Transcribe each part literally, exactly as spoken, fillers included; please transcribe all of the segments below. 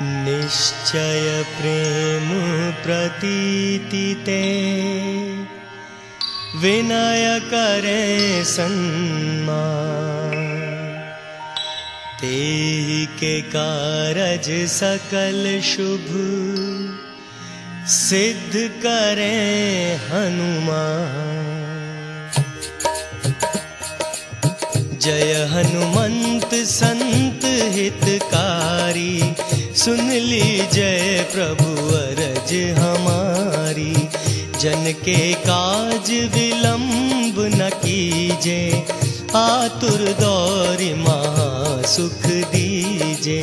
निश्चय प्रेम प्रतीति ते विनय करे सन्मान। तेहि के कारज सकल शुभ सिद्ध करे हनुमान। जय हनुमंत संत हितकारी, सुन लीजय प्रभु अरज हमारी। जन के काज विलंब न कीजे, आतुर दौरि महा सुख दीजे।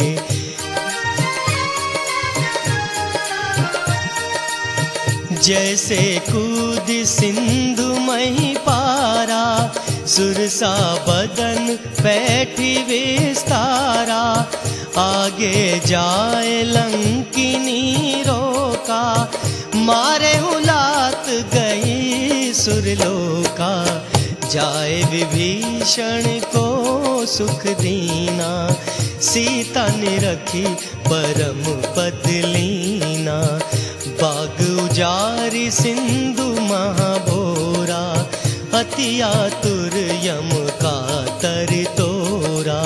जैसे कूद सिंधु मही पारा, सुरसा बदन पैठी विस्तारा। आगे जाए लंकिनी रोका, मारे हुलात गई सुरलोका। जाए विभीषण को सुख दीना, सीता ने रखी परम पद लीना। बाग उजारि सिंधु महाभोरा, अति आतुर यम कातर तोरा।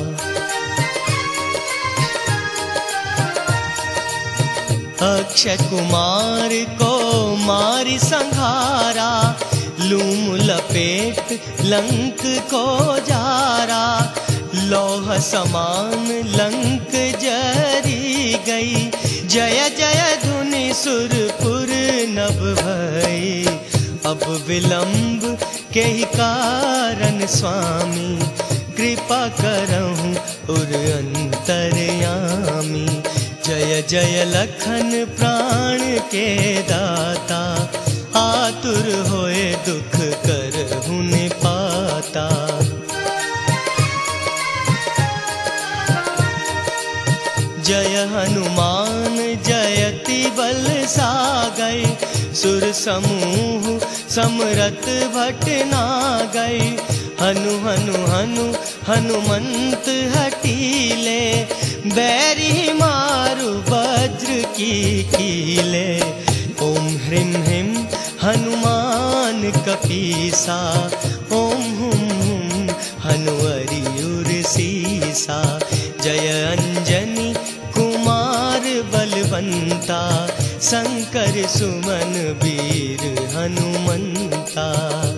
अक्षय कुमार को मारि संहारा, लूम लपेट लंक को जारा। लौह समान लंक जरी गई, जय जय धुनि सुरपुर नभ भई। अब विलंब के ही कारण स्वामी, कृपा करहु उर अंतरयामी। जय जय लखन प्राण के दाता, आतुर होए दुख करहु निपाता। जय हनुमान जयति बल सागै, सुर समूह समरथ भट नागै। हनु हनु हनु हनुमंत हठीले, बैरी मारु वज्र की कीले। ओम ह्रीं ह्रीं हनुमान कपीसा, ओम हुम हुम हनुवरि उर सीसा। जय अंजनी कुमार बलवंता, शंकर सुमन वीर हनुमंता।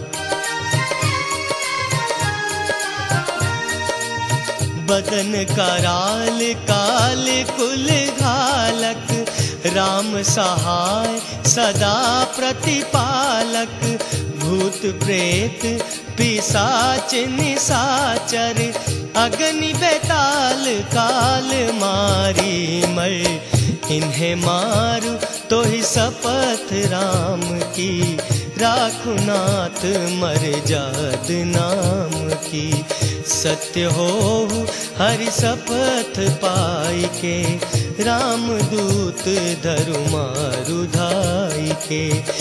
बदन कराल काल कुल घालक, राम सहाय सदा प्रतिपालक। भूत प्रेत पिशाच निशाचर, अग्नि बेताल काल मारी मर। इन्हें मारू तो ही शपथ राम की, राखु नाथ मर जाद नाम की। सत्य हो हरि शपथ पाई के, राम दूत धरु मारु धाई के।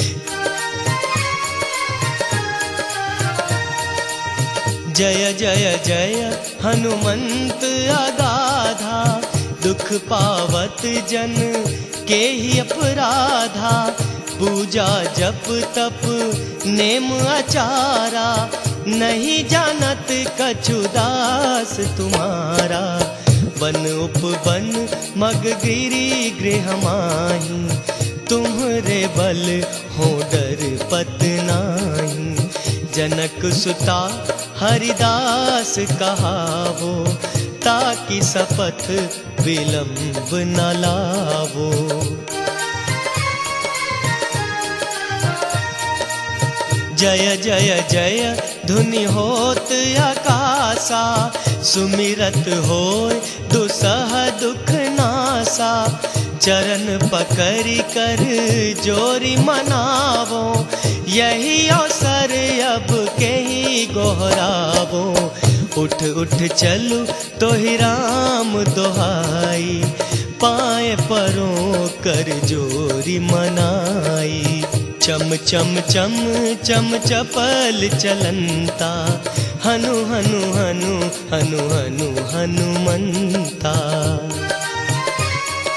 जय जय जय हनुमंत अगाधा, दुख पावत जन के ही अपराधा। पूजा जप तप नेम आचारा, नहीं जानत कछु दास तुम्हारा। बन उपवन मग गिरी गृह माही, तुम्हरे बल हो डर पत नाही। जनक सुता हरिदास कहावो, ताकि शपथ विलंब न लावो। जय जय जय धुनि होत आकाशा, सुमिरत होय दुसह दुख नासा। चरण पकड़ि कर जोरी मनावो, यही अवसर अब के ही गोहरावो। उठ उठ चलू तो ही राम दोहाई, पाए परों कर जोरी मनाई। चम चम चम चम चपल चलंता, हनु हनु हनु हनु हनु हनुमंता।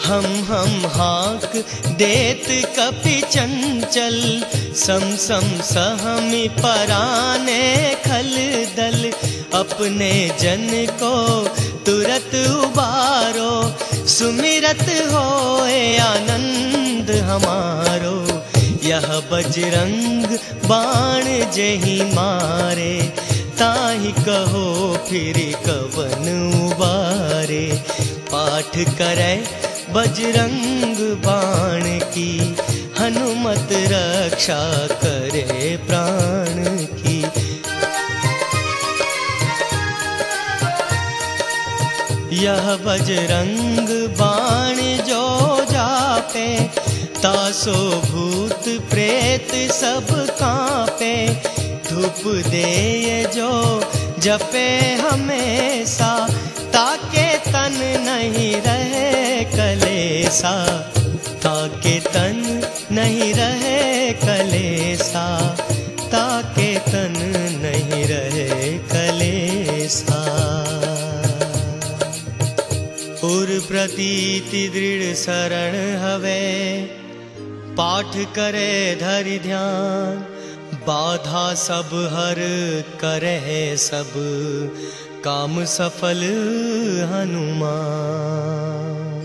हम हम हाँक देत कपि चंचल, सम सम सहमि पराने खल दल। अपने जन को तुरत उबारो, सुमिरत होए आनंद हमारो। यह बजरंग बाण जेहि मारे, ताहि कहो फिर कवन उबारे। पाठ करे बजरंग बाण की, हनुमत रक्षा करे प्राण की। यह बजरंग बाण जो जापे, तासो भूत प्रेत सब कांपे। धूप दे जो जपे हमेशा, ताके तन नहीं रहे कलेसा। ताके तन नहीं रहे कलेसा, ताके तन नहीं रहे कलेसा। उर प्रतीति दृढ़ शरण हवे, पाठ करे धरि ध्यान। बाधा सब हर करे सब, काम सफल हनुमान।